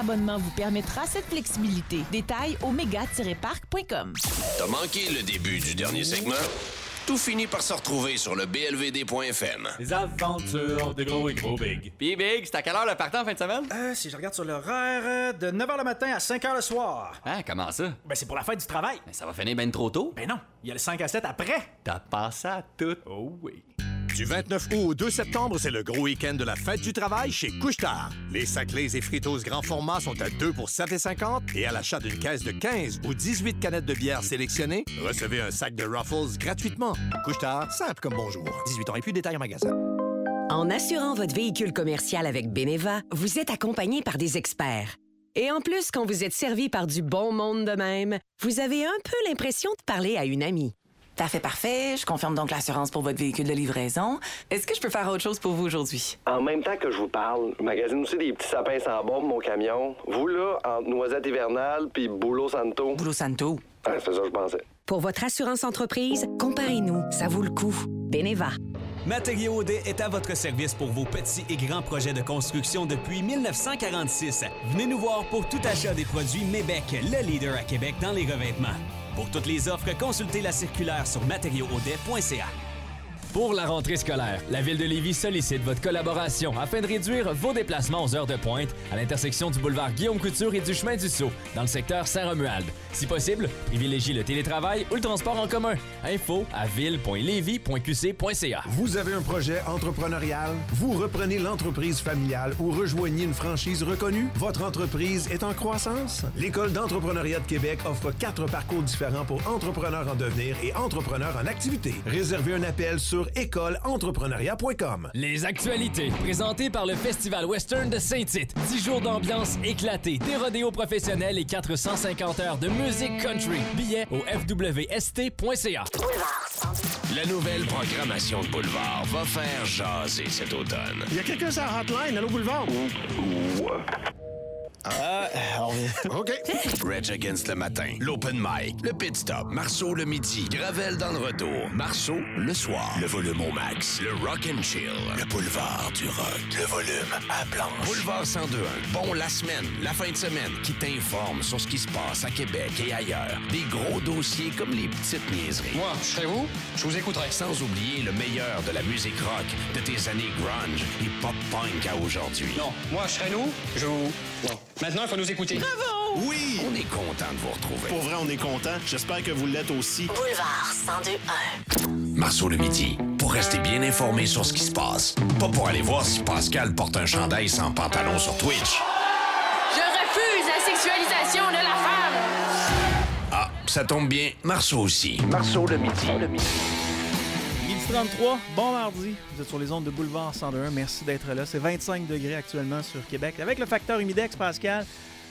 abonnement vous permettra cette flexibilité. Détails au méga-parc.com. T'as manqué le début du dernier segment? Tout finit par se retrouver sur le blvd.fm. Les aventures de Gros et Gros Big. Puis Big, c'est à quelle heure le partant en fin de semaine? Si je regarde sur l'horaire, de 9h le matin à 5h le soir. Ah, comment ça? Ben, c'est pour la fête du travail. Ben, ça va finir ben trop tôt. Ben non, il y a le 5 à 7 après. T'as pensé à tout. Oh oui. Du 29 août au 2 septembre, c'est le gros week-end de la fête du travail chez Couche-Tard. Les Saclés et Fritos grand format sont à 2 pour 7,50 et à l'achat d'une caisse de 15 ou 18 canettes de bière sélectionnées, recevez un sac de Ruffles gratuitement. Couche-Tard, simple comme bonjour. 18 ans et plus, détails en magasin. En assurant votre véhicule commercial avec Beneva, vous êtes accompagné par des experts. Et en plus, quand vous êtes servi par du bon monde de même, vous avez un peu l'impression de parler à une amie. Parfait. Je confirme donc l'assurance pour votre véhicule de livraison. Est-ce que je peux faire autre chose pour vous aujourd'hui? En même temps que je vous parle, je magasine aussi des petits sapins sans bombe, mon camion. Vous, là, entre Noisette hivernale puis Boulot Santo. Boulot Santo. Ah, c'est ça que je pensais. Pour votre assurance entreprise, comparez-nous. Ça vaut le coup. Beneva. Matériaux Audet est à votre service pour vos petits et grands projets de construction depuis 1946. Venez nous voir pour tout achat des produits Mébec, le leader à Québec dans les revêtements. Pour toutes les offres, consultez la circulaire sur matériauxaudet.ca. Pour la rentrée scolaire, la Ville de Lévis sollicite votre collaboration afin de réduire vos déplacements aux heures de pointe à l'intersection du boulevard Guillaume-Couture et du chemin du Sceau, dans le secteur Saint-Romuald. Si possible, privilégiez le télétravail ou le transport en commun. Info à ville.lévis.qc.ca. Vous avez un projet entrepreneurial? Vous reprenez l'entreprise familiale ou rejoignez une franchise reconnue? Votre entreprise est en croissance? L'École d'entrepreneuriat de Québec offre 4 parcours différents pour entrepreneurs en devenir et entrepreneurs en activité. Réservez un appel sur écoleentrepreneuria.com. Les actualités, présentées par le Festival Western de Saint-Tite. 10 jours d'ambiance éclatée, des rodéos professionnels et 450 heures de musique country. Billets au fwst.ca. La nouvelle programmation de Boulevard va faire jaser cet automne. Il y a quelqu'un sur la hotline, allô Boulevard? OK. Reg Against le matin, l'Open Mic, le Pit Stop, Marceau le midi, Gravel dans le retour, Marceau le soir, le volume au max, le Rock and Chill, le boulevard du rock, le volume à planche. Boulevard 102.1, bon la semaine, la fin de semaine, qui t'informe sur ce qui se passe à Québec et ailleurs. Des gros dossiers comme les petites niaiseries. Moi, je serais vous, je vous écouterai. Sans oublier le meilleur de la musique rock de tes années grunge et pop-punk à aujourd'hui. Non, moi, je serais nous, je vous... Non. Maintenant, il faut nous écouter. Bravo! Oui! On est content de vous retrouver. Pour vrai, on est content. J'espère que vous l'êtes aussi. Boulevard 102.1. Marceau le midi, pour rester bien informé sur ce qui se passe. Pas pour aller voir si Pascal porte un chandail sans pantalon sur Twitch. Je refuse la sexualisation de la femme! Ah, ça tombe bien, Marceau aussi. Marceau le midi. Midi 33, bon mardi. Vous êtes sur les ondes de Boulevard 101. Merci d'être là. C'est 25 degrés actuellement sur Québec. Avec le facteur humidex, Pascal,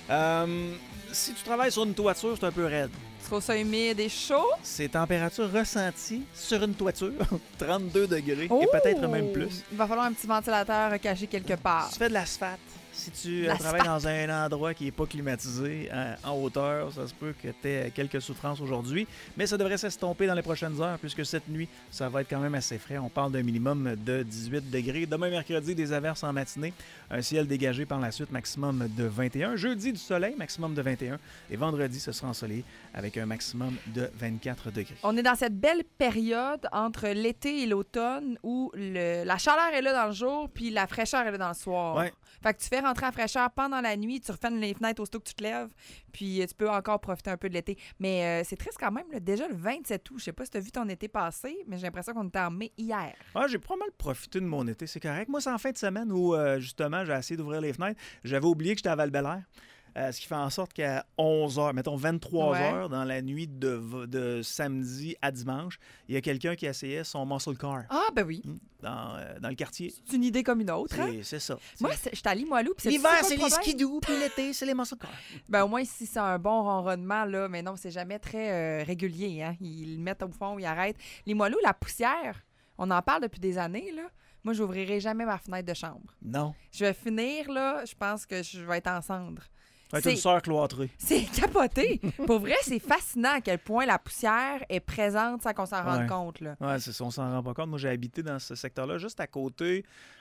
si tu travailles sur une toiture, c'est un peu raide. Tu trouves ça humide et chaud? C'est température ressentie sur une toiture, 32 degrés et peut-être même plus. Il va falloir un petit ventilateur caché quelque part. Si tu fais de l'asphalte, si tu travailles dans un endroit qui n'est pas climatisé, en hauteur, ça se peut que tu aies quelques souffrances aujourd'hui, mais ça devrait s'estomper dans les prochaines heures puisque cette nuit, ça va être quand même assez frais. On parle d'un minimum de 18 degrés. Demain, mercredi, des averses en matinée, un ciel dégagé par la suite, maximum de 21. Jeudi, du soleil, maximum de 21. Et vendredi, ce sera ensoleillé avec un maximum de 24 degrés. On est dans cette belle période entre l'été et l'automne où la chaleur est là dans le jour puis la fraîcheur est là dans le soir. Ouais. Fait que tu fais rentrer la fraîcheur pendant la nuit, tu refermes les fenêtres aussitôt que tu te lèves, puis tu peux encore profiter un peu de l'été. Mais c'est triste quand même, là, déjà le 27 août. Je sais pas si tu as vu ton été passé, mais j'ai l'impression qu'on était en mai hier. Ah, j'ai pas mal profité de mon été, c'est correct. Moi, c'est en fin de semaine où, justement, j'ai essayé d'ouvrir les fenêtres. J'avais oublié que j'étais à Val-Bélair. Ce qui fait en sorte qu'à 11h, mettons 23h, dans la nuit de samedi à dimanche, il y a quelqu'un qui essayait son muscle car. Ah, ben oui. Dans le quartier. C'est une idée comme une autre. C'est ça. Moi, j'étais à Limoilou. L'hiver, c'est les skidoo, puis l'été, c'est les muscle cars. Ben, au moins, si c'est un bon ronronnement, là, mais non, c'est jamais très régulier. Hein? Ils le mettent au fond, ils arrêtent. Limoilou, la poussière, on en parle depuis des années, là. Moi, j'ouvrirai jamais ma fenêtre de chambre. Non. Je vais finir, là, je pense que je vais être en cendres. C'est une sœur cloîtrée. C'est capoté. Pour vrai, c'est fascinant à quel point la poussière est présente sans qu'on s'en rende compte. Là. Ouais, c'est ça, on s'en rend pas compte. Moi, j'ai habité dans ce secteur-là, juste à côté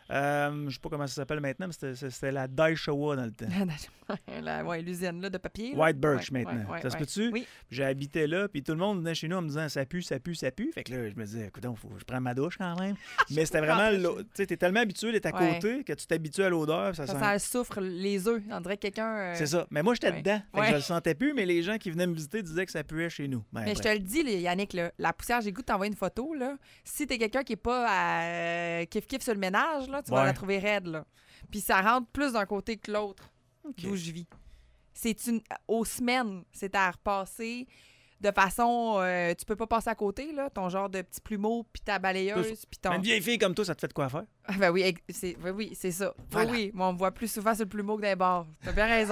Je sais pas comment ça s'appelle maintenant, mais c'était la Daishowa dans le temps. L'usine là, de papier. White Birch maintenant. Ça se peut-tu? Oui. J'habitais là, puis tout le monde venait chez nous en me disant ça pue, ça pue, ça pue. Fait que là, je me disais, écoute, faut que je prenne ma douche quand même. Mais c'était vraiment. Tu sais, t'es tellement habitué d'être à côté que tu t'habitues à l'odeur. Ça souffre les œufs. On dirait que quelqu'un. C'est ça. Mais moi, j'étais dedans. Fait que je le sentais plus, mais les gens qui venaient me visiter disaient que ça puait chez nous. Mais je te le dis, Yannick, là, la poussière, j'ai goût de t'envoyer une photo. Là. Si t'es quelqu'un qui est pas à kiff-kiff sur le ménage, là, tu vas la trouver raide. Là. Puis ça rentre plus d'un côté que l'autre, d'où je vis. Aux semaines, c'est à repasser de façon... tu peux pas passer à côté, là, ton genre de petit plumeau, puis ta balayeuse, puis ton... Une vieille fille comme toi, ça te fait de quoi faire? Ah ben oui, c'est ça. Voilà. Oui, moi, on me voit plus souvent sur le plumeau que dans les bars. T'as bien raison.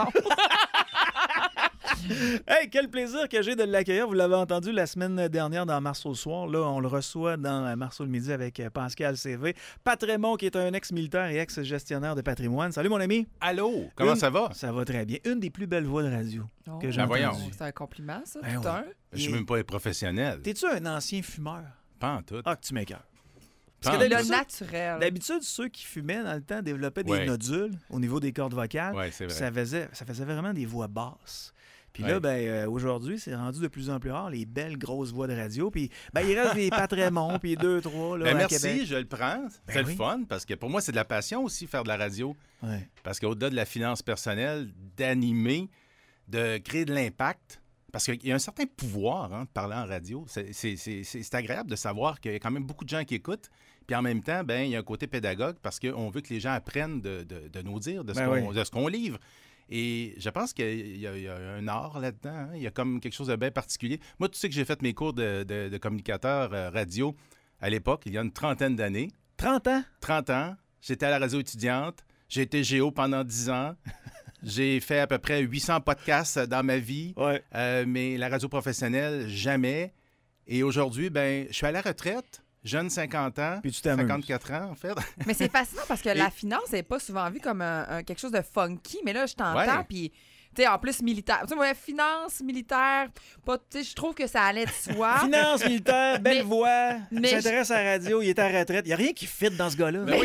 Hey, quel plaisir que j'ai de l'accueillir. Vous l'avez entendu la semaine dernière dans Marceau le soir. Là, on le reçoit dans Marceau le midi avec Pascal CV. Pat Raymond, qui est un ex-militaire et ex-gestionnaire de patrimoine. Salut, mon ami. Allô, comment ça va? Ça va très bien. Une des plus belles voix de radio que j'ai entendues. C'est un compliment, ça, ben tout un. Je suis même pas professionnel. T'es-tu un ancien fumeur? Pas en tout. Ah, que tu m'écoeures. Parce que le naturel. D'habitude, ceux qui fumaient dans le temps développaient des nodules au niveau des cordes vocales. Oui, c'est vrai. Ça faisait vraiment des voix basses. Puis là, aujourd'hui, c'est rendu de plus en plus rare, les belles grosses voix de radio. Puis il reste des Pat Raymond, puis 2, 3 là, à merci, Québec. je le prends. C'est le fun, parce que pour moi, c'est de la passion aussi, faire de la radio. Ouais. Parce qu'au-delà de la finance personnelle, d'animer, de créer de l'impact, parce qu'il y a un certain pouvoir de parler en radio. C'est agréable de savoir qu'il y a quand même beaucoup de gens qui écoutent. Puis en même temps, il y a un côté pédagogue, parce qu'on veut que les gens apprennent de nous dire, de ce qu'on livre. Et je pense qu'il y a un art là-dedans. Hein? Il y a comme quelque chose de bien particulier. Moi, tu sais que j'ai fait mes cours de communicateur radio à l'époque, il y a une trentaine d'années. 30 ans? 30 ans. J'étais à la radio étudiante. J'ai été géo pendant 10 ans. J'ai fait à peu près 800 podcasts dans ma vie. Mais la radio professionnelle, jamais. Et aujourd'hui, je suis à la retraite. Jeune, 50 ans, puis tu t'amuses. 54 ans, en fait. Mais c'est fascinant parce que la finance n'est pas souvent vue comme quelque chose de funky, mais là, je t'entends, puis... Tu sais, en plus, militaire. Tu sais, finance, militaire, je trouve que ça allait de soi. Finance, militaire, belle voix, il s'intéresse à la radio, il est à la retraite. Il n'y a rien qui fit dans ce gars-là. Mais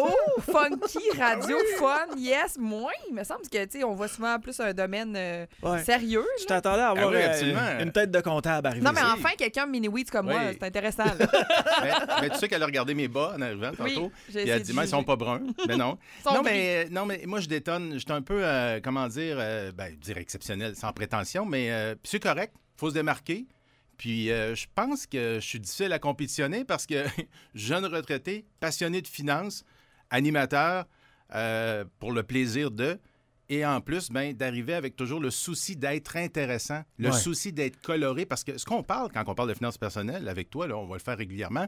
funky, radio, fun, yes, moins. Il me semble que, tu sais, on voit souvent plus un domaine sérieux. Je t'attendais à avoir une tête de comptable arriver. Non, mais enfin, quelqu'un mini-weeds comme moi, c'est intéressant. mais tu sais qu'elle a regardé mes bas en arrivant tantôt. Puis elle a dit, mais ils sont pas bruns. Mais non. Non, mais moi, je détonne. J'étais un peu, comment dire... dire exceptionnel, sans prétention, mais c'est correct, il faut se démarquer. Puis je pense que je suis difficile à compétitionner parce que jeune retraité, passionné de finance, animateur pour le plaisir de, et en plus, d'arriver avec toujours le souci d'être intéressant, le souci d'être coloré, parce que ce qu'on parle quand on parle de finances personnelles avec toi, là, on va le faire régulièrement,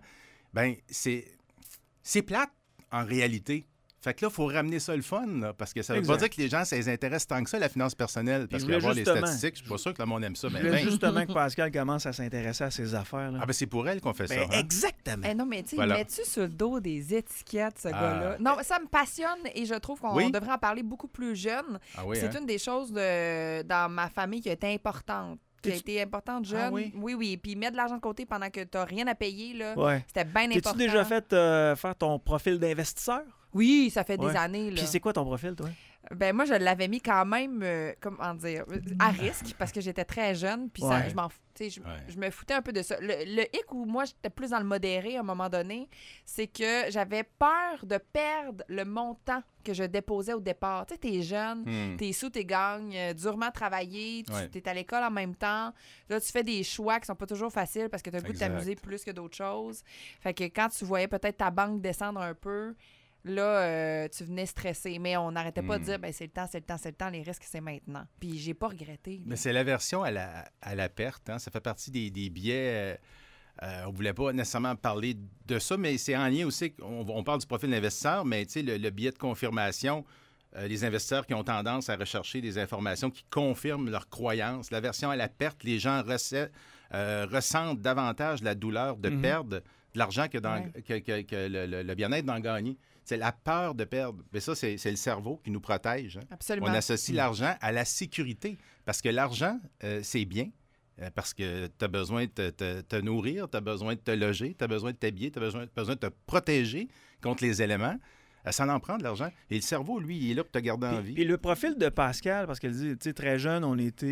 c'est plate en réalité. Fait que là, il faut ramener ça le fun, là, parce que ça ne veut pas dire que les gens, ça les intéresse tant que ça, la finance personnelle. Parce que voir les statistiques, je suis pas sûr que le monde aime ça. Je voulais justement que Pascal commence à s'intéresser à ces affaires. Là. C'est pour elle qu'on fait ça. Exactement. Non, mais tu sais, mets-tu sur le dos des étiquettes, ce gars-là? Non, ça me passionne et je trouve qu'on devrait en parler beaucoup plus jeune. C'est une des choses dans ma famille qui a été importante. Qui a été importante jeune. Oui. Puis mettre de l'argent de côté pendant que tu n'as rien à payer, là, c'était bien important. T'es-tu déjà fait faire ton profil d'investisseur? Oui, ça fait des années. Là. Puis c'est quoi ton profil, toi? Moi, je l'avais mis quand même, comment dire, à risque parce que j'étais très jeune. Puis ça, je me foutais un peu de ça. Le hic où moi, j'étais plus dans le modéré à un moment donné, c'est que j'avais peur de perdre le montant que je déposais au départ. Tu sais, t'es jeune, t'es sous, t'es gagnes, durement travaillé, t'es à l'école en même temps. Là, tu fais des choix qui sont pas toujours faciles parce que t'as le goût de t'amuser plus que d'autres choses. Fait que quand tu voyais peut-être ta banque descendre un peu... Là, tu venais stressé, mais on n'arrêtait pas de dire c'est le temps, les risques, c'est maintenant. Puis j'ai pas regretté. Mais c'est l'aversion à la perte. Hein? Ça fait partie des biais. On voulait pas nécessairement parler de ça, mais c'est en lien aussi. On parle du profil d'investisseur, mais tu sais, le biais de confirmation, les investisseurs qui ont tendance à rechercher des informations qui confirment leurs croyances. L'aversion à la perte, les gens ressentent davantage la douleur de perdre de l'argent que le bien-être d'en gagner. C'est la peur de perdre. Mais ça, c'est le cerveau qui nous protège. Hein? Absolument. On associe l'argent à la sécurité. Parce que l'argent, c'est bien. Parce que tu as besoin de te nourrir, tu as besoin de te loger, tu as besoin de t'habiller, tu as besoin de te protéger contre les éléments. Ça en prend de l'argent. Et le cerveau, lui, il est là pour te garder en vie. Puis le profil de Pascal, parce qu'elle dit, tu sais, très jeune,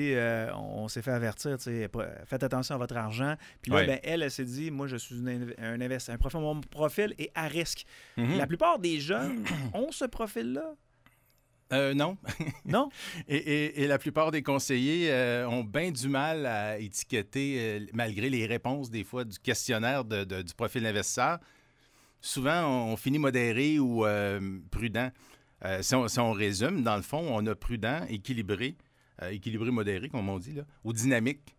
on s'est fait avertir, tu sais, faites attention à votre argent. Puis là, elle s'est dit, moi, je suis un investisseur. Mon profil est à risque. La plupart des jeunes ont ce profil-là. Non. Non? Et la plupart des conseillers ont bien du mal à étiqueter, malgré les réponses, des fois, du questionnaire du profil investisseur. Souvent, on finit modéré ou prudent. Si on résume, dans le fond, on a prudent, équilibré modéré, comme on dit, là, ou dynamique.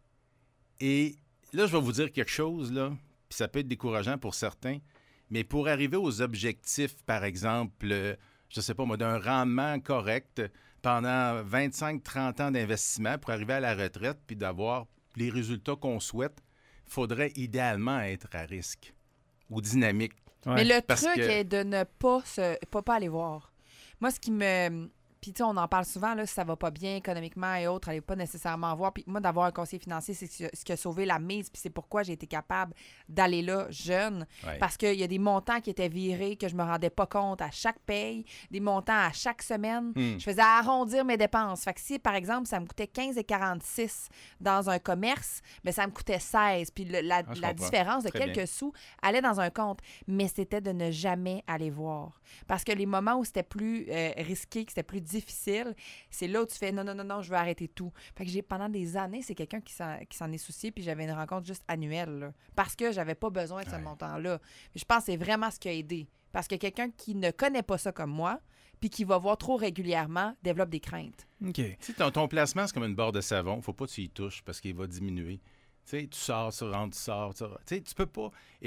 Et là, je vais vous dire quelque chose, là, puis ça peut être décourageant pour certains, mais pour arriver aux objectifs, par exemple, je ne sais pas moi, d'un rendement correct pendant 25-30 ans d'investissement pour arriver à la retraite puis d'avoir les résultats qu'on souhaite, il faudrait idéalement être à risque ou dynamique. Ouais. Mais le truc est de ne pas aller voir. Moi, ce qui me... Puis, tu sais, on en parle souvent, là, si ça va pas bien économiquement et autres, allez pas nécessairement voir. Puis, moi, d'avoir un conseiller financier, c'est ce qui a sauvé la mise. Puis, c'est pourquoi j'ai été capable d'aller là jeune. Ouais. Parce qu'il y a des montants qui étaient virés que je me rendais pas compte à chaque paye, des montants à chaque semaine. Je faisais arrondir mes dépenses. Fait que si, par exemple, ça me coûtait 15,46 dans un commerce, bien, ça me coûtait 16. Puis, la différence de quelques sous allait dans un compte. Mais c'était de ne jamais aller voir. Parce que les moments où c'était plus risqué, que c'était plus difficile, c'est là où tu fais non, je veux arrêter tout. Fait que pendant des années, c'est quelqu'un qui s'en est soucié, puis j'avais une rencontre juste annuelle, là, parce que j'avais pas besoin de ce montant-là. Je pense que c'est vraiment ce qui a aidé. Parce que quelqu'un qui ne connaît pas ça comme moi, puis qui va voir trop régulièrement, développe des craintes. OK. Tu sais, ton placement, c'est comme une barre de savon. Faut pas que tu y touches parce qu'il va diminuer. Tu sais, tu sors, tu rentres, tu sors. Tu sais, tu peux pas.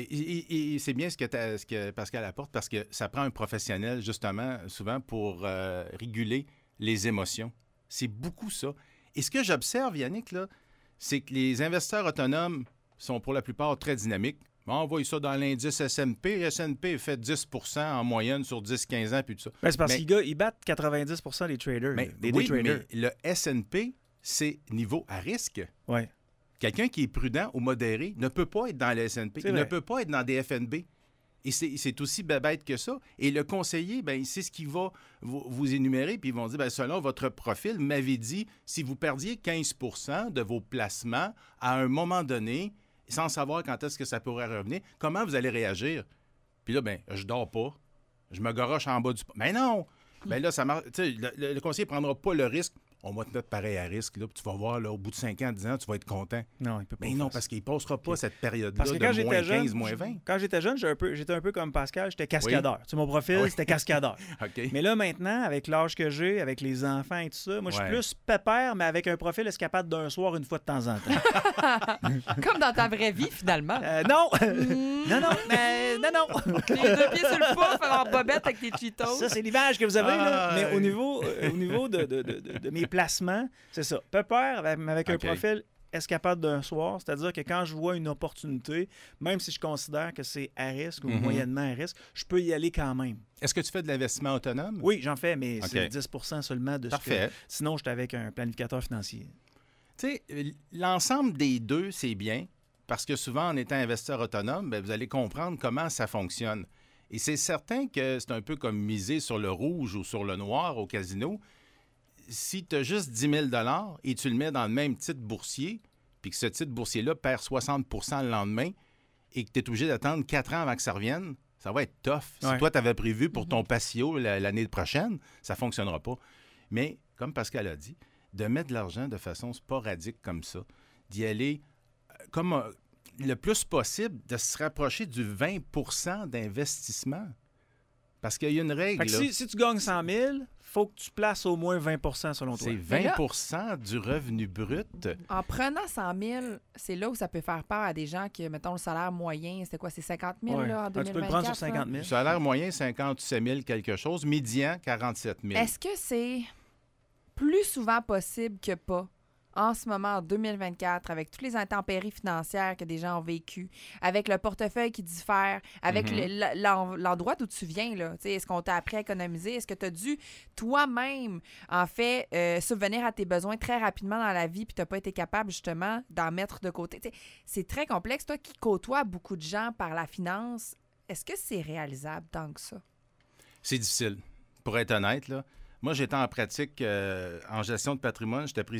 Et c'est bien ce que Pascal apporte parce que ça prend un professionnel, justement, souvent pour réguler les émotions. C'est beaucoup ça. Et ce que j'observe, Yannick, là, c'est que les investisseurs autonomes sont pour la plupart très dynamiques. On voit ça dans l'indice S&P. S&P fait 10 en moyenne sur 10-15 ans, puis tout ça. Ben, c'est parce qu'ils battent 90 des traders. Des traders. Mais le S&P, c'est niveau à risque. Oui. Quelqu'un qui est prudent ou modéré ne peut pas être dans le S&P. Il ne peut pas être dans des FNB. Et c'est aussi bête que ça. Et le conseiller, ben, c'est ce qu'il va vous énumérer, puis ils vont dire, ben, selon votre profil, m'avez dit, si vous perdiez 15 de vos placements à un moment donné, sans savoir quand est-ce que ça pourrait revenir, comment vous allez réagir? Puis là, ben, je dors pas. Je me garoche en bas du... Mais non! Ben là, ça marche. Le conseiller ne prendra pas le risque. On va te mettre pareil à risque. Là, puis tu vas voir, là, au bout de 5 ans, 10 ans, tu vas être content. Non, il peut pas. Mais non, parce qu'il ne passera pas cette période-là parce que quand de moins 15, jeune, moins 20. Quand j'étais jeune, j'étais un peu comme Pascal, j'étais cascadeur. Tu sais, mon profil, c'était cascadeur. Okay. Mais là, maintenant, avec l'âge que j'ai, avec les enfants et tout ça, moi, je suis plus pépère, mais avec un profil escapade d'un soir une fois de temps en temps. Comme dans ta vraie vie, finalement. Non! Non. Les deux pieds sur le pouf, en bobette avec tes Cheetos. Ça, c'est l'image que vous avez, là. Mais au niveau de mes placements, c'est ça. Pépère avec un profil escapade d'un soir, c'est-à-dire que quand je vois une opportunité, même si je considère que c'est à risque ou moyennement à risque, je peux y aller quand même. Est-ce que tu fais de l'investissement autonome? Oui, j'en fais, mais c'est 10 seulement de Parfait. ce que... Sinon, j'étais avec un planificateur financier. Tu sais, l'ensemble des deux, c'est bien, parce que souvent, en étant investisseur autonome, bien, vous allez comprendre comment ça fonctionne. Et c'est certain que c'est un peu comme miser sur le rouge ou sur le noir au casino. Si tu as juste 10 000 $ et tu le mets dans le même titre boursier, puis que ce titre boursier-là perd 60 le lendemain et que tu es obligé d'attendre 4 ans avant que ça revienne, ça va être tough. Si toi, tu avais prévu pour ton patio l'année prochaine, ça ne fonctionnera pas. Mais, comme Pascal a dit, de mettre de l'argent de façon sporadique comme ça, d'y aller comme le plus possible, de se rapprocher du 20 d'investissement. Parce qu'il y a une règle. Fait que si tu gagnes 100 000, faut que tu places au moins 20 selon toi. C'est 20 du revenu brut. En prenant 100 000, c'est là où ça peut faire peur à des gens qui, mettons, le salaire moyen, c'était quoi? C'est 50 000 là, en 2024? Tu peux le prendre sur 50 000. Le salaire moyen, 57 000 quelque chose. Médian, 47 000. Est-ce que c'est plus souvent possible que pas? En ce moment, en 2024, avec toutes les intempéries financières que des gens ont vécues, avec le portefeuille qui diffère, avec l'endroit d'où tu viens, là, est-ce qu'on t'a appris à économiser? Est-ce que tu as dû toi-même, en fait, subvenir à tes besoins très rapidement dans la vie puis tu n'as pas été capable, justement, d'en mettre de côté? C'est très complexe. Toi qui côtoies beaucoup de gens par la finance, est-ce que c'est réalisable tant que ça? C'est difficile, pour être honnête, là. Moi, j'étais en pratique en gestion de patrimoine. J'étais